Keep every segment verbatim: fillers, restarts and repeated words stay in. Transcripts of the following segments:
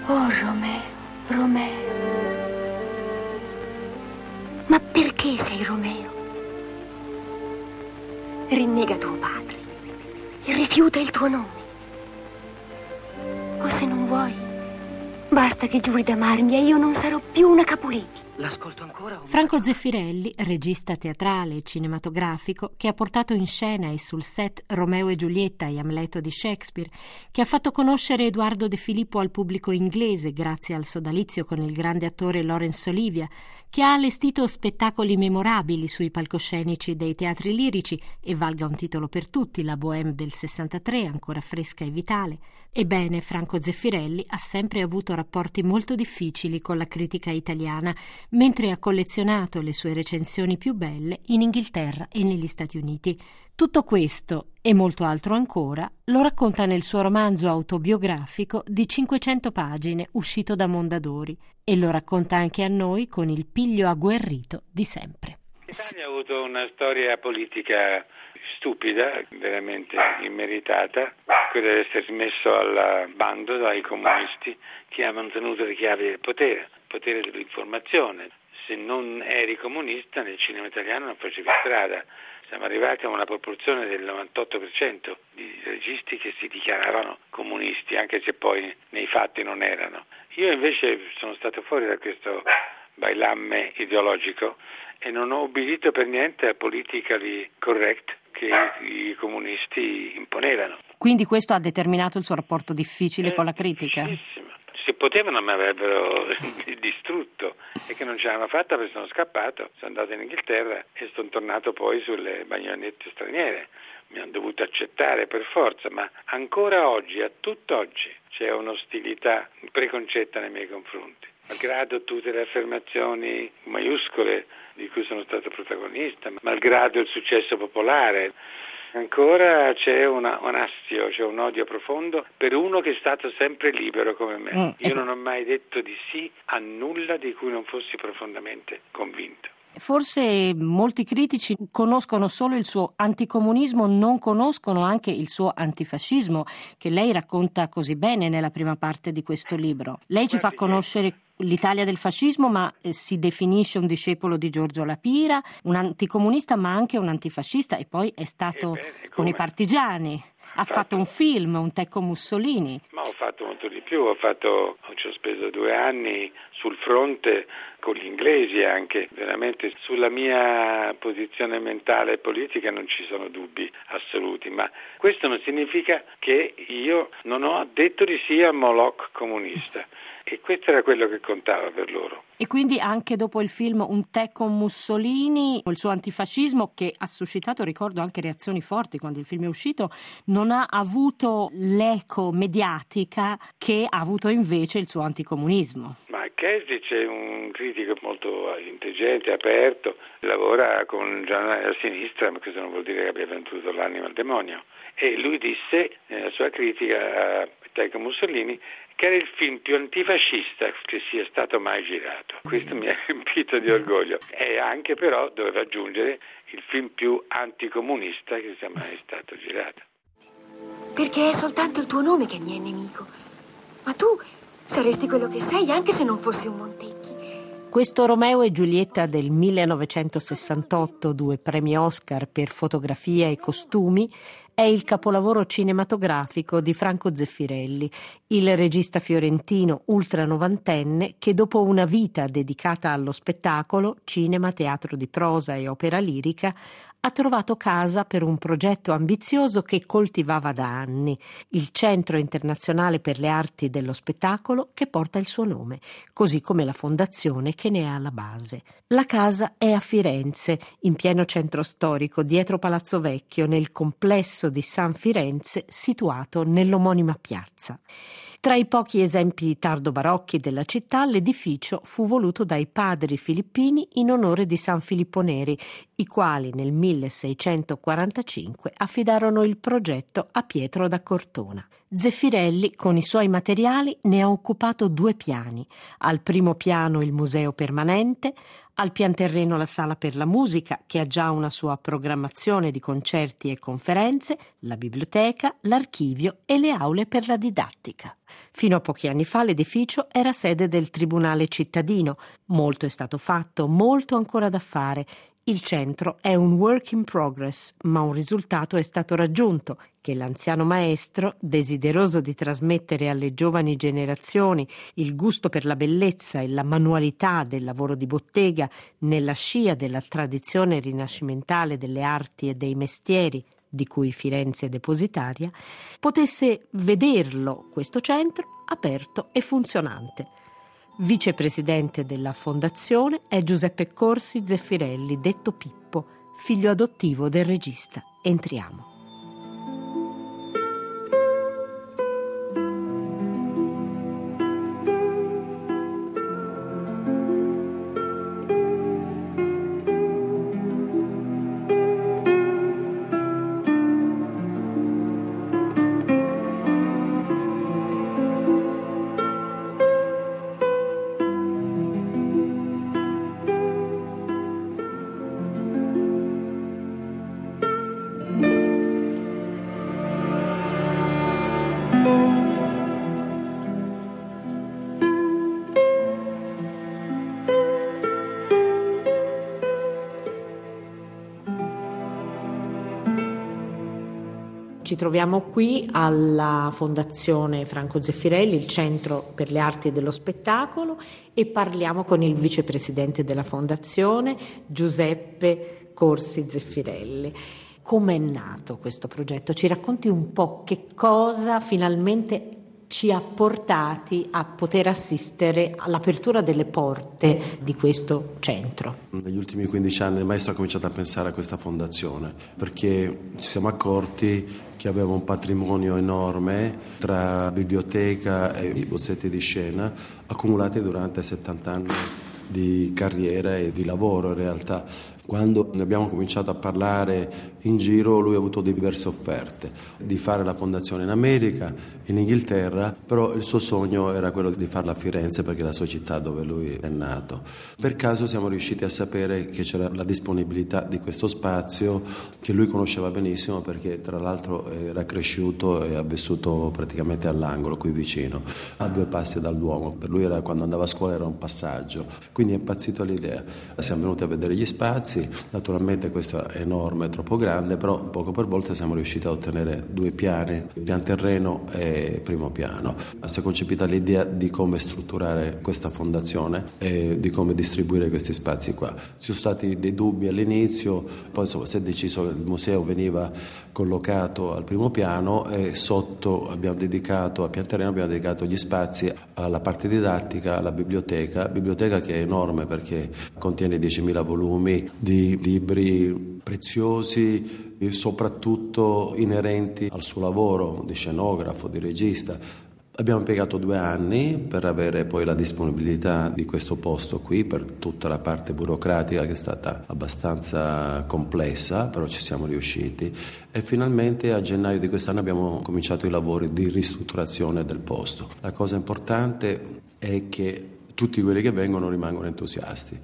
Oh, Romeo, Romeo. Ma perché sei Romeo? Rinnega tuo padre. Rifiuta il tuo nome. O se non vuoi, basta che giuri d'amarmi e io non sarò più una Capolini. L'ascolto ancora? Franco Zeffirelli, regista teatrale e cinematografico, che ha portato in scena e sul set Romeo e Giulietta e Amleto di Shakespeare, che ha fatto conoscere Edoardo De Filippo al pubblico inglese grazie al sodalizio con il grande attore Laurence Olivier, che ha allestito spettacoli memorabili sui palcoscenici dei teatri lirici e, valga un titolo per tutti, la Bohème del sessantatré, ancora fresca e vitale. Ebbene, Franco Zeffirelli ha sempre avuto rapporti molto difficili con la critica italiana, mentre ha collezionato le sue recensioni più belle in Inghilterra e negli Stati Uniti. Tutto questo e molto altro ancora lo racconta nel suo romanzo autobiografico di cinquecento pagine uscito da Mondadori, e lo racconta anche a noi con il piglio agguerrito di sempre. L'Italia ha avuto una storia politica stupida, veramente immeritata, quella di essere messo al bando dai comunisti che ha mantenuto le chiavi del potere, il potere dell'informazione. Se non eri comunista nel cinema italiano non facevi strada. Siamo arrivati a una proporzione del novantotto per cento di registi che si dichiaravano comunisti, anche se poi nei fatti non erano. Io invece sono stato fuori da questo bailamme ideologico e non ho obbedito per niente al politically correct che i comunisti imponevano. Quindi questo ha determinato il suo rapporto difficile eh, con la critica? Difficilissimo. Se potevano mi avrebbero distrutto, e che non ce l'hanno fatta perché sono scappato, sono andato in Inghilterra e sono tornato poi sulle baionette straniere. Mi hanno dovuto accettare per forza, ma ancora oggi, a tutt'oggi, c'è un'ostilità preconcetta nei miei confronti. Malgrado tutte le affermazioni maiuscole di cui sono stato protagonista, malgrado il successo popolare, ancora c'è una, un astio, c'è un odio profondo per uno che è stato sempre libero come me. Mm, Io non ho mai detto di sì a nulla di cui non fossi profondamente convinto. Forse molti critici conoscono solo il suo anticomunismo, non conoscono anche il suo antifascismo, che lei racconta così bene nella prima parte di questo libro. Lei ci fa conoscere l'Italia del fascismo, ma eh, si definisce un discepolo di Giorgio La Pira, un anticomunista ma anche un antifascista, e poi è stato bene, con i partigiani. Ha fatto, fatto un film, un Tecco Mussolini. Ma ho fatto molto di più, ho fatto, ci ho speso due anni sul fronte con gli inglesi anche, veramente sulla mia posizione mentale e politica non ci sono dubbi assoluti, ma questo non significa che io non ho detto di sì al Moloch comunista. E questo era quello che contava per loro. E quindi anche dopo il film Un tè con Mussolini, il suo antifascismo, che ha suscitato, ricordo, anche reazioni forti quando il film è uscito, non ha avuto l'eco mediatica che ha avuto invece il suo anticomunismo. Ma Kesdic è un critico molto intelligente, aperto, lavora con un giornale a sinistra, ma questo non vuol dire che abbia venduto l'anima al demonio. E lui disse nella sua critica a Tecco Mussolini che era il film più antifascista che sia stato mai girato. Questo mi ha riempito di orgoglio. E anche però doveva aggiungere il film più anticomunista che sia mai stato girato. Perché è soltanto il tuo nome che mi è nemico. Ma tu saresti quello che sei anche se non fossi un Montecchi. Questo Romeo e Giulietta del millenovecentosessantotto, due premi Oscar per fotografia e costumi, è il capolavoro cinematografico di Franco Zeffirelli, il regista fiorentino ultranovantenne che dopo una vita dedicata allo spettacolo, cinema, teatro di prosa e opera lirica, ha trovato casa per un progetto ambizioso che coltivava da anni, il Centro Internazionale per le Arti dello Spettacolo, che porta il suo nome, così come la fondazione che ne è alla base. La casa è a Firenze, in pieno centro storico, dietro Palazzo Vecchio, nel complesso di San Firenze, situato nell'omonima piazza. Tra i pochi esempi tardo-barocchi della città, l'edificio fu voluto dai padri filippini in onore di San Filippo Neri, i quali nel milleseicentoquarantacinque affidarono il progetto a Pietro da Cortona. Zeffirelli, con i suoi materiali, ne ha occupato due piani. Al primo piano il museo permanente, al pianterreno la sala per la musica, che ha già una sua programmazione di concerti e conferenze, la biblioteca, l'archivio e le aule per la didattica. Fino a pochi anni fa l'edificio era sede del Tribunale cittadino. Molto è stato fatto, molto ancora da fare. Il centro è un work in progress, ma un risultato è stato raggiunto, che l'anziano maestro, desideroso di trasmettere alle giovani generazioni il gusto per la bellezza e la manualità del lavoro di bottega nella scia della tradizione rinascimentale delle arti e dei mestieri di cui Firenze è depositaria, potesse vederlo, questo centro, aperto e funzionante. Vicepresidente della fondazione è Giuseppe Corsi Zeffirelli, detto Pippo, figlio adottivo del regista. Entriamo. Ci troviamo qui alla Fondazione Franco Zeffirelli, il Centro per le Arti dello Spettacolo, e parliamo con il vicepresidente della Fondazione, Giuseppe Corsi Zeffirelli. Come è nato questo progetto? Ci racconti un po' che cosa finalmente ci ha portati a poter assistere all'apertura delle porte di questo centro? Negli ultimi quindici anni il maestro ha cominciato a pensare a questa fondazione perché ci siamo accorti che aveva un patrimonio enorme tra biblioteca e i bozzetti di scena accumulati durante settanta anni di carriera e di lavoro in realtà. Quando ne abbiamo cominciato a parlare in giro, lui ha avuto diverse offerte di fare la fondazione in America, in Inghilterra, però il suo sogno era quello di farla a Firenze perché è la sua città dove lui è nato. Per caso siamo riusciti a sapere che c'era la disponibilità di questo spazio che lui conosceva benissimo perché tra l'altro era cresciuto e ha vissuto praticamente all'angolo qui vicino, a due passi dal Duomo. Per lui era, quando andava a scuola era un passaggio, quindi è impazzito all'idea. Siamo venuti a vedere gli spazi. Naturalmente questo è enorme, troppo grande, però poco per volta siamo riusciti a ottenere due piani, pian terreno e primo piano. Si è concepita l'idea di come strutturare questa fondazione e di come distribuire questi spazi qua. Ci sono stati dei dubbi all'inizio, poi insomma, si è deciso che il museo veniva collocato al primo piano e sotto abbiamo dedicato, a pian terreno abbiamo dedicato gli spazi alla parte didattica, alla biblioteca, biblioteca che è enorme perché contiene diecimila volumi di libri preziosi, soprattutto inerenti al suo lavoro di scenografo, di regista. Abbiamo impiegato due anni per avere poi la disponibilità di questo posto qui, per tutta la parte burocratica che è stata abbastanza complessa, però ci siamo riusciti e finalmente a gennaio di quest'anno abbiamo cominciato i lavori di ristrutturazione del posto. La cosa importante è che tutti quelli che vengono rimangono entusiasti,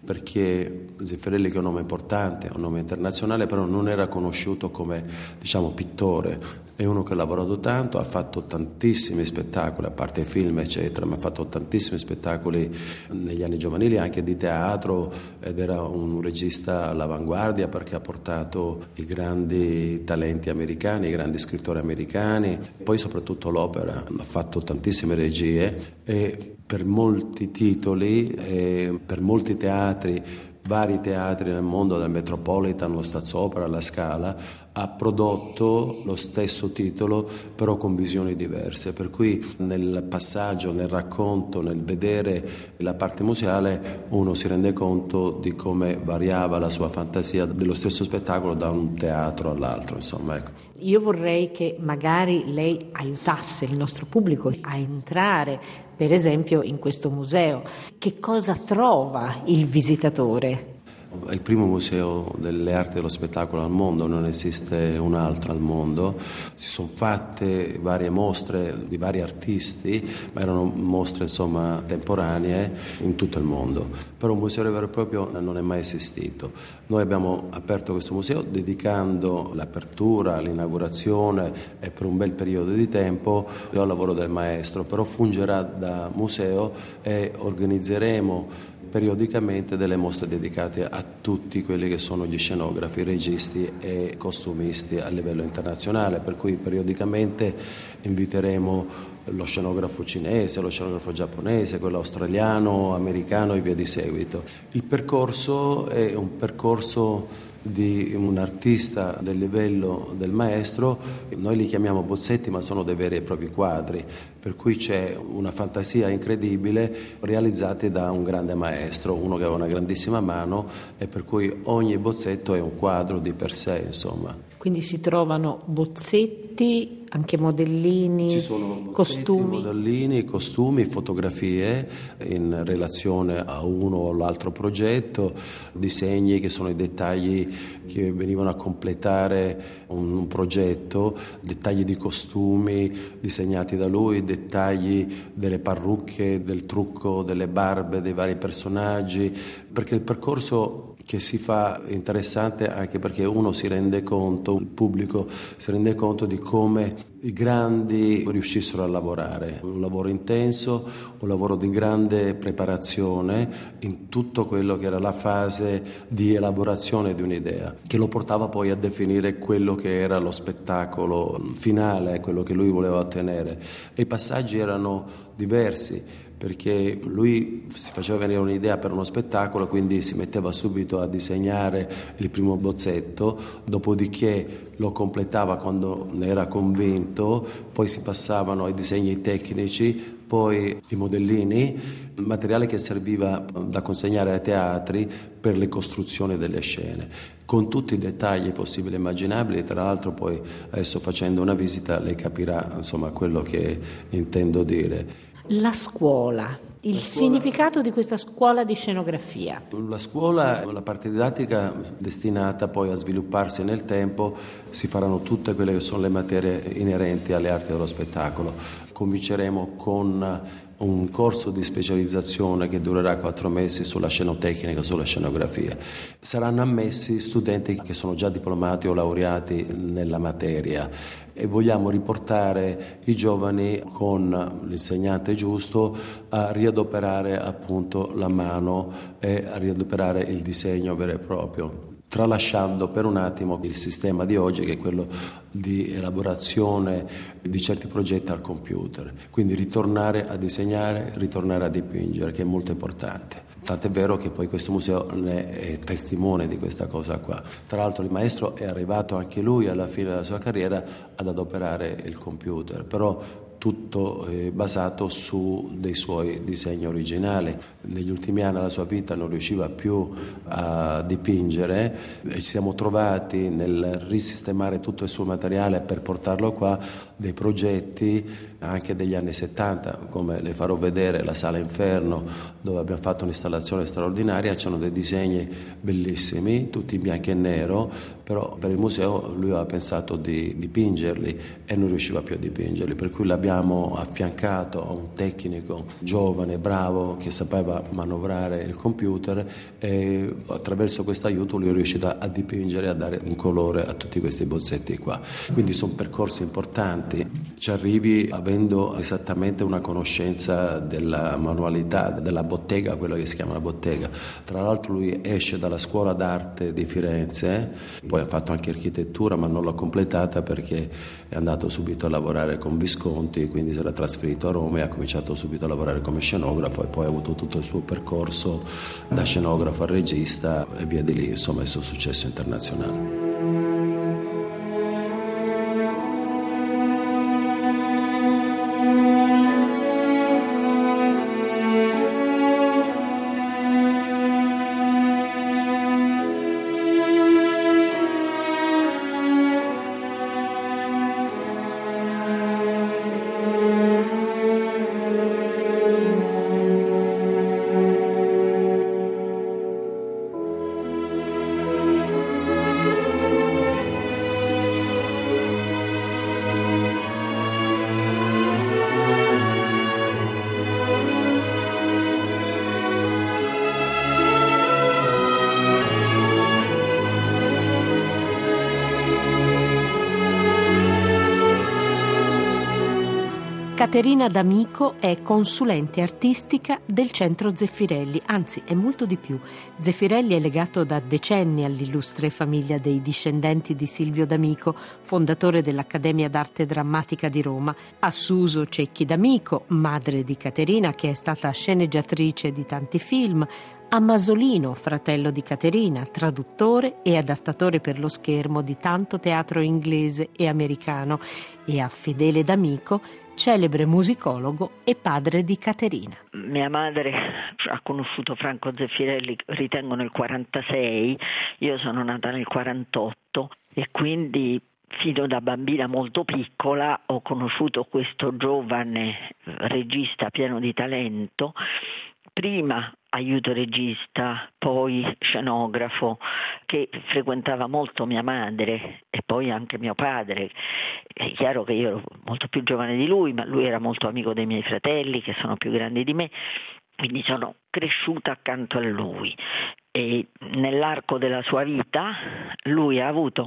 perché Zeffirelli, che è un nome importante, è un nome internazionale, però non era conosciuto come, diciamo, pittore. È uno che ha lavorato tanto, ha fatto tantissimi spettacoli, a parte film eccetera, ma ha fatto tantissimi spettacoli negli anni giovanili anche di teatro ed era un regista all'avanguardia perché ha portato i grandi talenti americani, i grandi scrittori americani, poi soprattutto l'opera. Ha fatto tantissime regie e per molti titoli e per molti teatri, vari teatri nel mondo, dal Metropolitan, lo Staatsoper, la Scala, ha prodotto lo stesso titolo però con visioni diverse, per cui nel passaggio, nel racconto, nel vedere la parte museale uno si rende conto di come variava la sua fantasia dello stesso spettacolo da un teatro all'altro, insomma, ecco. Io vorrei che magari lei aiutasse il nostro pubblico a entrare, per esempio, in questo museo. Che cosa trova il visitatore? È il primo museo delle arti dello spettacolo al mondo, non esiste un altro al mondo. Si sono fatte varie mostre di vari artisti, ma erano mostre insomma temporanee in tutto il mondo. Però un museo vero e proprio non è mai esistito. Noi abbiamo aperto questo museo dedicando l'apertura, l'inaugurazione e per un bel periodo di tempo al lavoro del maestro, però fungerà da museo e organizzeremo periodicamente delle mostre dedicate a tutti quelli che sono gli scenografi, registi e costumisti a livello internazionale, per cui periodicamente inviteremo lo scenografo cinese, lo scenografo giapponese, quello australiano, americano e via di seguito. Il percorso è un percorso di un artista del livello del maestro, noi li chiamiamo bozzetti ma sono dei veri e propri quadri, per cui c'è una fantasia incredibile realizzati da un grande maestro, uno che ha una grandissima mano e per cui ogni bozzetto è un quadro di per sé, insomma. Quindi si trovano bozzetti, anche modellini, Ci sono bozzetti, costumi. modellini, costumi, fotografie in relazione a uno o l'altro progetto, disegni che sono i dettagli che venivano a completare un, un progetto, dettagli di costumi disegnati da lui, dettagli delle parrucche, del trucco, delle barbe dei vari personaggi, perché il percorso che si fa è interessante anche perché uno si rende conto, il pubblico si rende conto di come i grandi riuscissero a lavorare, un lavoro intenso, un lavoro di grande preparazione in tutto quello che era la fase di elaborazione di un'idea, che lo portava poi a definire quello che era lo spettacolo finale, quello che lui voleva ottenere. E i passaggi erano diversi, perché lui si faceva venire un'idea per uno spettacolo, quindi si metteva subito a disegnare il primo bozzetto, dopodiché lo completava quando ne era convinto, poi si passavano ai disegni tecnici, poi i modellini, materiale che serviva da consegnare ai teatri per le costruzioni delle scene, con tutti i dettagli possibili e immaginabili. Tra l'altro poi adesso facendo una visita lei capirà insomma quello che intendo dire. La scuola, il La scuola... significato di questa scuola di scenografia. La scuola, la parte didattica destinata poi a svilupparsi nel tempo, si faranno tutte quelle che sono le materie inerenti alle arti dello spettacolo. Cominceremo con un corso di specializzazione che durerà quattro mesi sulla scenotecnica, sulla scenografia. Saranno ammessi studenti che sono già diplomati o laureati nella materia e vogliamo riportare i giovani con l'insegnante giusto a riadoperare appunto la mano e a riadoperare il disegno vero e proprio, tralasciando per un attimo il sistema di oggi che è quello di elaborazione di certi progetti al computer, quindi ritornare a disegnare, ritornare a dipingere, che è molto importante. Tant'è vero che poi questo museo ne è testimone di questa cosa qua. Tra l'altro il maestro è arrivato anche lui alla fine della sua carriera ad adoperare il computer, però tutto eh, basato su dei suoi disegni originali. Negli ultimi anni della sua vita non riusciva più a dipingere e ci siamo trovati nel risistemare tutto il suo materiale per portarlo qua, dei progetti anche degli anni settanta, come le farò vedere la Sala Inferno, dove abbiamo fatto un'installazione straordinaria, c'erano dei disegni bellissimi, tutti in bianco e nero, però per il museo lui aveva pensato di dipingerli e non riusciva più a dipingerli, per cui l'abbiamo affiancato a un tecnico giovane, bravo, che sapeva manovrare il computer e attraverso questo aiuto lui è riuscito a dipingere e a dare un colore a tutti questi bozzetti qua. Quindi sono percorsi importanti, ci arrivi avendo esattamente una conoscenza della manualità, della bottega, quello che si chiama la bottega. Tra l'altro lui esce dalla scuola d'arte di Firenze, poi ha fatto anche architettura ma non l'ha completata perché è andato subito a lavorare con Visconti, quindi si era trasferito a Roma e ha cominciato subito a lavorare come scenografo e poi ha avuto tutto il suo percorso da scenografo a regista e via di lì, insomma, il suo successo internazionale. Caterina D'Amico è consulente artistica del Centro Zeffirelli, anzi è molto di più. Zeffirelli è legato da decenni all'illustre famiglia dei discendenti di Silvio D'Amico, fondatore dell'Accademia d'Arte Drammatica di Roma, a Suso Cecchi D'Amico, madre di Caterina che è stata sceneggiatrice di tanti film, a Masolino, fratello di Caterina, traduttore e adattatore per lo schermo di tanto teatro inglese e americano, e a Fedele D'Amico, celebre musicologo e padre di Caterina. Mia madre ha conosciuto Franco Zeffirelli, ritengo, nel quarantasei, io sono nata nel quarantotto e quindi fino da bambina molto piccola ho conosciuto questo giovane regista pieno di talento, prima aiuto regista, poi scenografo, che frequentava molto mia madre e poi anche mio padre. È chiaro che io ero molto più giovane di lui, ma lui era molto amico dei miei fratelli che sono più grandi di me, quindi sono cresciuta accanto a lui. E nell'arco della sua vita lui ha avuto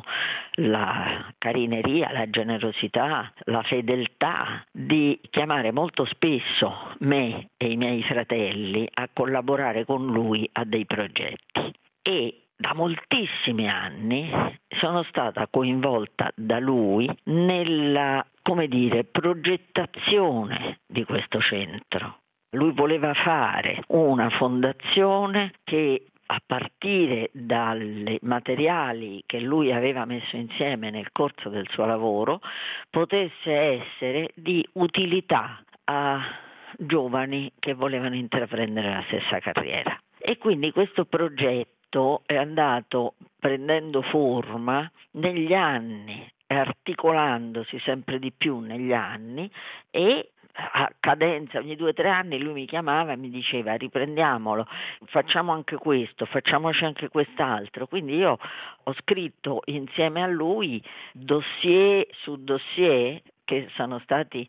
la carineria, la generosità, la fedeltà di chiamare molto spesso me e i miei fratelli a collaborare con lui a dei progetti. E da moltissimi anni sono stata coinvolta da lui nella, come dire, progettazione di questo centro. Lui voleva fare una fondazione che, a partire dai materiali che lui aveva messo insieme nel corso del suo lavoro, potesse essere di utilità a giovani che volevano intraprendere la stessa carriera. E quindi questo progetto è andato prendendo forma negli anni, articolandosi sempre di più negli anni, e a cadenza ogni due o tre anni lui mi chiamava e mi diceva: riprendiamolo, facciamo anche questo, facciamoci anche quest'altro. Quindi io ho scritto insieme a lui dossier su dossier che sono stati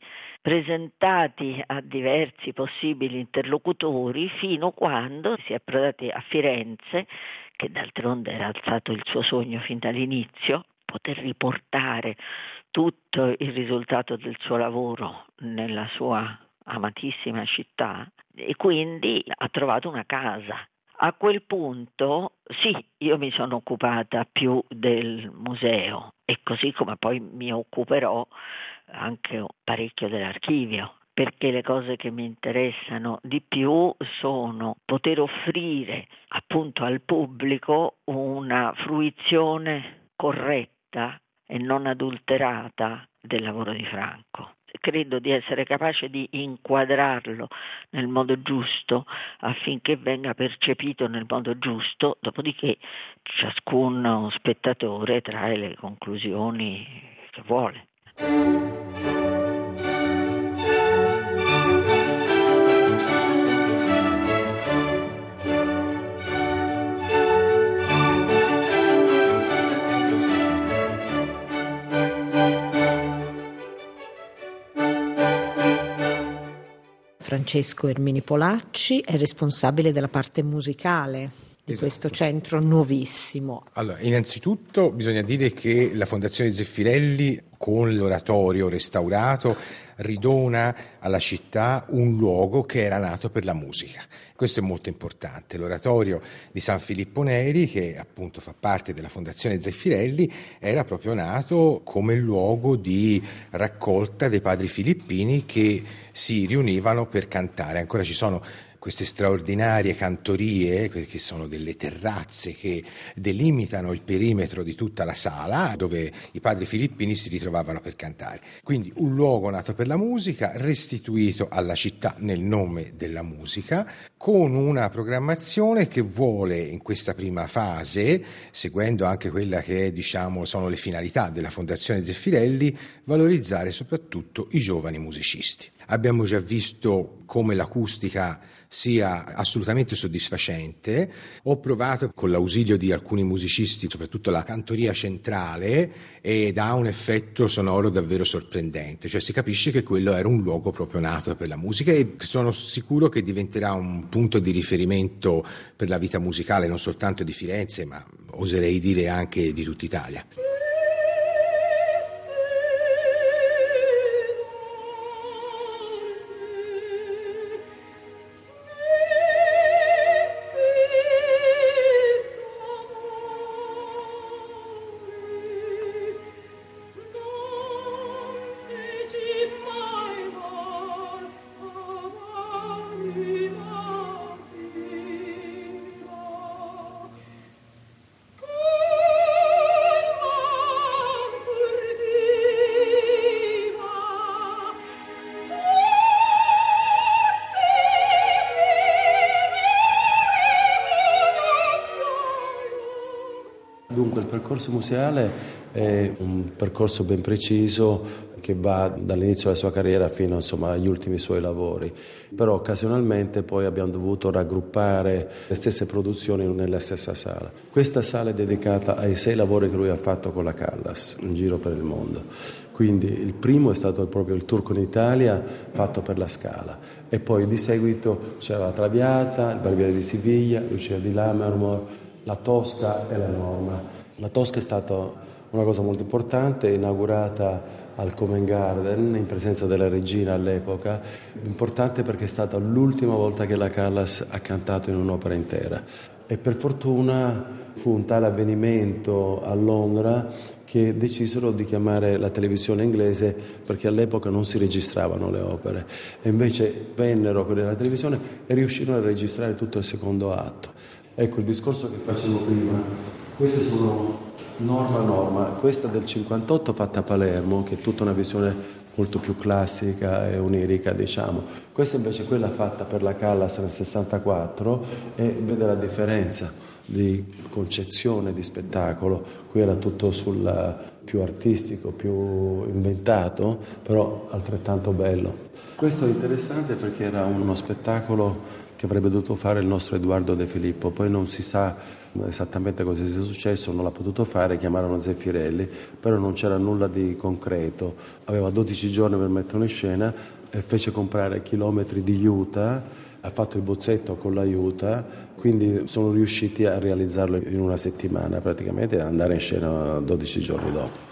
presentati a diversi possibili interlocutori fino a quando si è approdati a Firenze, che d'altronde era stato il suo sogno fin dall'inizio, poter riportare tutto il risultato del suo lavoro nella sua amatissima città, e quindi ha trovato una casa. A quel punto sì, io mi sono occupata più del museo, e così come poi mi occuperò anche parecchio dell'archivio, perché le cose che mi interessano di più sono poter offrire appunto al pubblico una fruizione corretta e non adulterata del lavoro di Franco. Credo di essere capace di inquadrarlo nel modo giusto affinché venga percepito nel modo giusto, dopodiché ciascun spettatore trae le conclusioni che vuole. Francesco Ermini Polacci è responsabile della parte musicale di esatto. questo centro nuovissimo. Allora, innanzitutto bisogna dire che la Fondazione Zeffirelli, con l'oratorio restaurato, ridona alla città un luogo che era nato per la musica. Questo è molto importante. L'oratorio di San Filippo Neri, che appunto fa parte della Fondazione Zeffirelli, era proprio nato come luogo di raccolta dei padri filippini che si riunivano per cantare. Ancora ci sono queste straordinarie cantorie, che sono delle terrazze che delimitano il perimetro di tutta la sala, dove i padri filippini si ritrovavano per cantare. Quindi un luogo nato per la musica, restituito alla città nel nome della musica, con una programmazione che vuole in questa prima fase, seguendo anche quella che diciamo sono le finalità della Fondazione Zeffirelli, valorizzare soprattutto i giovani musicisti. Abbiamo già visto come l'acustica sia assolutamente soddisfacente. Ho provato con l'ausilio di alcuni musicisti, soprattutto la cantoria centrale, ed ha un effetto sonoro davvero sorprendente, cioè si capisce che quello era un luogo proprio nato per la musica, e sono sicuro che diventerà un punto di riferimento per la vita musicale non soltanto di Firenze, ma oserei dire anche di tutta Italia. Dunque il percorso museale è un percorso ben preciso che va dall'inizio della sua carriera fino insomma, agli ultimi suoi lavori, però occasionalmente poi abbiamo dovuto raggruppare le stesse produzioni nella stessa sala. Questa sala è dedicata ai sei lavori che lui ha fatto con la Callas in giro per il mondo, quindi il primo è stato proprio il tour con Italia fatto per la Scala e poi di seguito c'era la Traviata, il Barbiere di Siviglia, Lucia di Lammermoor, la Tosca e la Norma. La Tosca è stata una cosa molto importante, inaugurata al Covent Garden in presenza della regina all'epoca, importante perché è stata l'ultima volta che la Callas ha cantato in un'opera intera e per fortuna fu un tale avvenimento a Londra che decisero di chiamare la televisione inglese perché all'epoca non si registravano le opere e invece vennero quelli della televisione e riuscirono a registrare tutto il secondo atto. Ecco il discorso che facevo prima, queste sono Norma Norma, questa del cinquantotto fatta a Palermo, che è tutta una visione molto più classica e onirica, diciamo. Questa invece è quella fatta per la Callas nel sessantaquattro e vede la differenza di concezione di spettacolo. Qui era tutto sul più artistico, più inventato, però altrettanto bello. Questo è interessante perché era uno spettacolo che avrebbe dovuto fare il nostro Edoardo De Filippo, poi non si sa esattamente cosa sia successo, non l'ha potuto fare, chiamarono Zeffirelli, però non c'era nulla di concreto, aveva dodici giorni per metterlo in scena e fece comprare chilometri di juta, ha fatto il bozzetto con la juta, quindi sono riusciti a realizzarlo in una settimana praticamente e andare in scena dodici giorni dopo.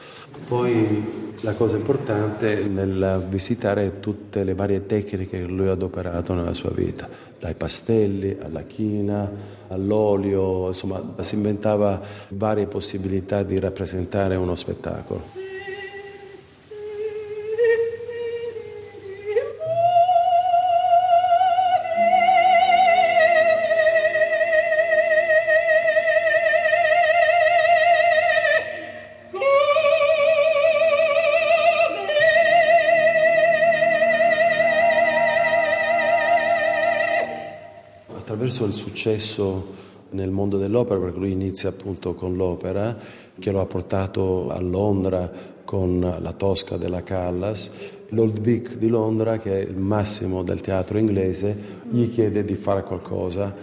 Poi la cosa importante nel visitare tutte le varie tecniche che lui ha adoperato nella sua vita, dai pastelli alla china, all'olio, insomma si inventava varie possibilità di rappresentare uno spettacolo. Attraverso il successo nel mondo dell'opera, perché lui inizia appunto con l'opera, che lo ha portato a Londra con la Tosca della Callas, l'Old Vic di Londra, che è il massimo del teatro inglese, gli chiede di fare qualcosa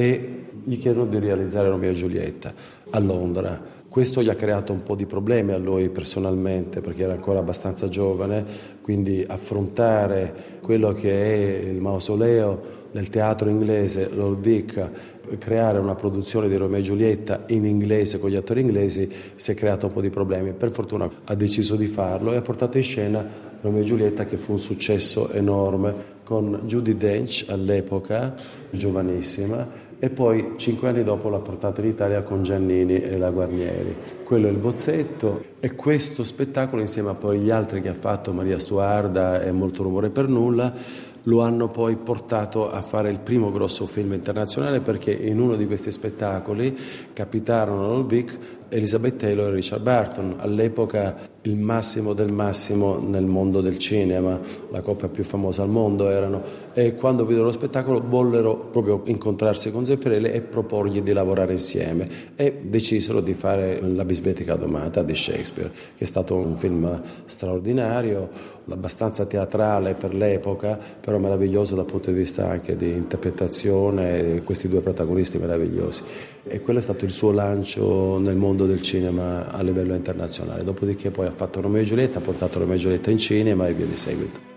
e gli chiedono di realizzare Romeo e Giulietta a Londra. Questo gli ha creato un po' di problemi a lui personalmente perché era ancora abbastanza giovane, quindi affrontare quello che è il mausoleo del teatro inglese, l'Old Vic, creare una produzione di Romeo e Giulietta in inglese con gli attori inglesi si è creato un po' di problemi. Per fortuna ha deciso di farlo e ha portato in scena Romeo e Giulietta, che fu un successo enorme con Judi Dench all'epoca, giovanissima, e poi cinque anni dopo l'ha portato in Italia con Giannini e la Guarnieri. Quello è il bozzetto e questo spettacolo, insieme a poi gli altri che ha fatto Maria Stuarda e Molto rumore per nulla, lo hanno poi portato a fare il primo grosso film internazionale, perché in uno di questi spettacoli capitarono all'Old Vic Elizabeth Taylor e Richard Burton, all'epoca il massimo del massimo nel mondo del cinema, la coppia più famosa al mondo erano, e quando videro lo spettacolo vollero proprio incontrarsi con Zeffirelli e proporgli di lavorare insieme e decisero di fare La bisbetica domata di Shakespeare, che è stato un film straordinario, abbastanza teatrale per l'epoca, però meraviglioso dal punto di vista anche di interpretazione, questi due protagonisti meravigliosi, e quello è stato il suo lancio nel mondo del cinema a livello internazionale. Dopodiché poi ha fatto Romeo e Giulietta, ha portato Romeo e Giulietta in cinema e via di seguito.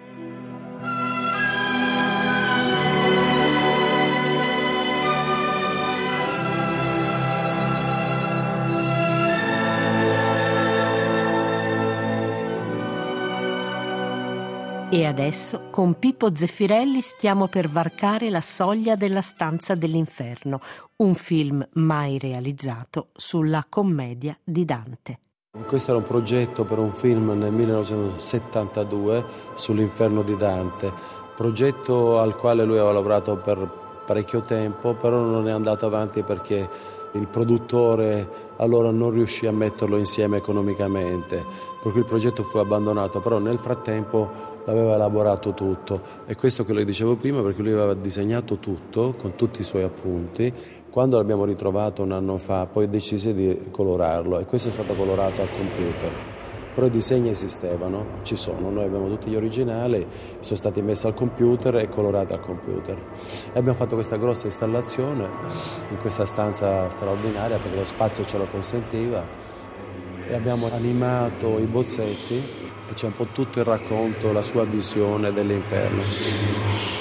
E adesso, con Pippo Zeffirelli, stiamo per varcare la soglia della stanza dell'inferno, un film mai realizzato sulla commedia di Dante. Questo era un progetto per un film nel millenovecentosettantadue sull'inferno di Dante, progetto al quale lui aveva lavorato per parecchio tempo, però non è andato avanti perché il produttore allora non riuscì a metterlo insieme economicamente, per cui il progetto fu abbandonato, però nel frattempo l'aveva elaborato tutto, e questo che le dicevo prima, perché lui aveva disegnato tutto con tutti i suoi appunti. Quando l'abbiamo ritrovato un anno fa, poi decise di colorarlo, e questo è stato colorato al computer. Però i disegni esistevano, ci sono, noi abbiamo tutti gli originali, sono stati messi al computer e colorati al computer. E abbiamo fatto questa grossa installazione in questa stanza straordinaria, perché lo spazio ce lo consentiva, e abbiamo animato i bozzetti e c'è un po' tutto il racconto, la sua visione dell'inferno.